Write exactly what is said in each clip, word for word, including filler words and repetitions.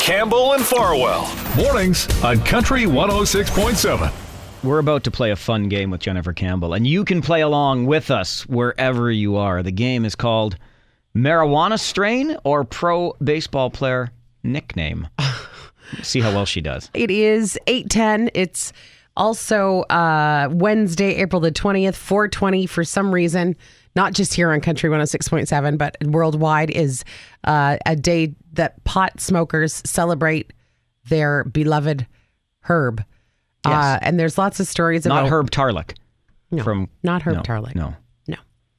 Campbell and Farwell. Mornings on Country one oh six point seven. We're about to play a fun game with Jennifer Campbell, and you can play along with us wherever you are. The game is called Marijuana Strain or Pro Baseball Player Nickname. See how well she does. It is eight ten. It's also uh, Wednesday, April the twentieth, four twenty for some reason. Not just here on Country one oh six point seven, but worldwide is uh, a day that pot smokers celebrate their beloved herb. Yes. Uh, and there's lots of stories Not about... Herb Tarlick. No, from, not Herb no, Tarlick. No. No.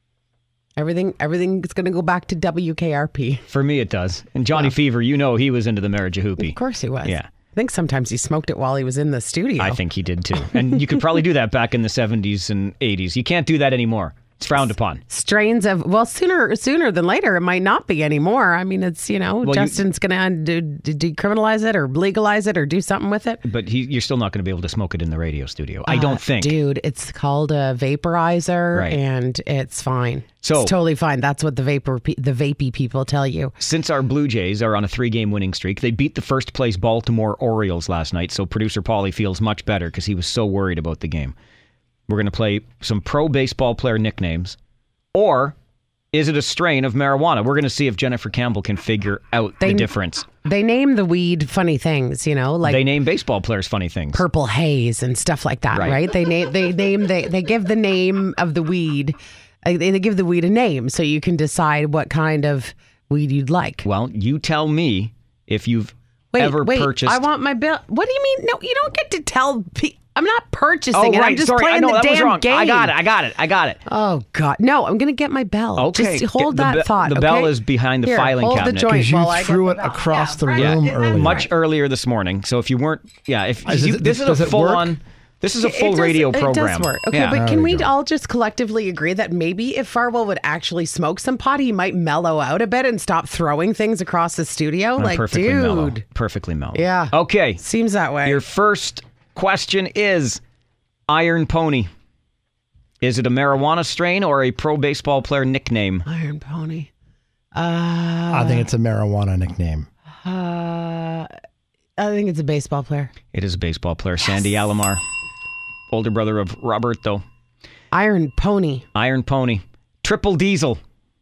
Everything everything is going to go back to W K R P. For me, it does. And Johnny Yeah. Fever, you know he was into the Marijuana. Of course he was. Yeah. I think sometimes he smoked it while he was in the studio. I think he did too. And you could probably do that back in the seventies and eighties. You can't do that anymore. It's frowned upon. Strains of, well, sooner sooner than later, it might not be anymore. I mean, it's, you know, Well, Justin's going to decriminalize it or legalize it or do something with it. But he, you're still not going to be able to smoke it in the radio studio. I don't Uh, think. Dude, it's called a vaporizer Right. and it's fine. So- it's totally fine. That's what the vapor, pe- the vapey people tell you. Since our Blue Jays are on a three-game winning streak, they beat the first-place Baltimore Orioles last night, so producer Paulie feels much better because he was so worried about the game. We're going to play some pro baseball player nicknames. Or is it a strain of marijuana? We're going to see if Jennifer Campbell can figure out They- the difference. They name the weed funny things, you know, like They name baseball players funny things. purple haze and stuff like that, Right. right? They name they name they they give the name of the weed. uh, They, they give the weed a name so you can decide what kind of weed you'd like. Well, you tell me if you've Wait, ever wait, purchased... I want my bill. What do you mean? No, you don't get to tell pe- I'm not purchasing Oh, it. right. I'm just Sorry. I playing know the that damn was wrong. game. I got it. I got it. I got it. Oh God, no! I'm gonna get my bell. Okay. Just hold The that be- thought. the okay? bell is behind the Here, filing hold cabinet. the joint Because you while I threw get it the bell. across Yeah, the right. room Yeah, earlier. Much earlier this morning. So if you weren't... Yeah, if Is you, it- this is does a it work? full-on... This is a It full does- radio It program. does work. Okay, Yeah. but There can we we go. all just collectively agree that maybe if Farwell would actually smoke some pot, he might mellow out a bit and stop throwing things across the studio? I'm like, perfectly dude. mellow. Perfectly mellow. Yeah. Okay. Seems that way. Your first question is Iron Pony. Is it a marijuana strain or a pro baseball player nickname? Iron Pony. Uh, I think it's a marijuana nickname. uh, I think it's a baseball player. It is a baseball player. Sandy Alomar, older brother of Roberto. Iron Pony. Iron Pony. Triple Diesel.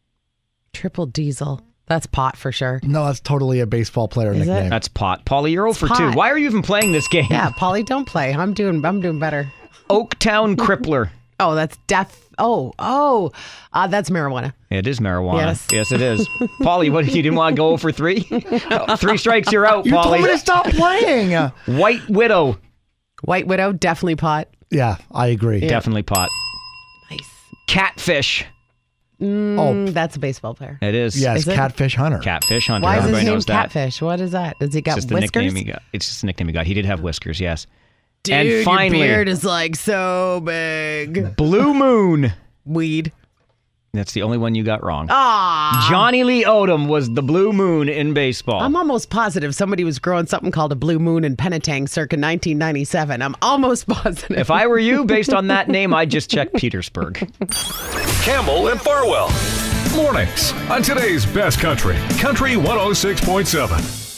Triple Diesel. That's pot for sure. No, that's totally a baseball player Is it? nickname. That's pot. Paulie, you're oh for two. pot. Why are you even playing this game? Yeah, Polly, don't play. I'm doing. I'm doing better. Oaktown Crippler. Oh, that's death. Oh, oh, uh, that's marijuana. It is marijuana. Yes. Yes, it is. Paulie, what, you didn't want to go for three? Oh, three strikes, you're out, You told me to Paulie. stop playing. White Widow. White Widow, definitely pot. Yeah, I agree. Definitely pot. Nice. Catfish. Oh, Mm, that's a baseball player. It is. yes, Is it? Catfish Hunter. Catfish Hunter. Why is his Everybody name knows that. Catfish? What is that? Does he It's got just the whiskers? nickname he got. It's just the nickname he got. He did have whiskers, yes. Dude, and finally, your beard is like so big. Blue Moon. Weed. That's the only one you got wrong. Ah. Johnny Lee Odom was the Blue Moon in baseball. I'm almost positive somebody was growing something called a blue moon in Penetang circa nineteen ninety-seven. I'm almost positive. If I were you, based on that name, I'd just check Petersburg. Campbell and Farwell. Mornings on today's best country. Country one oh six point seven.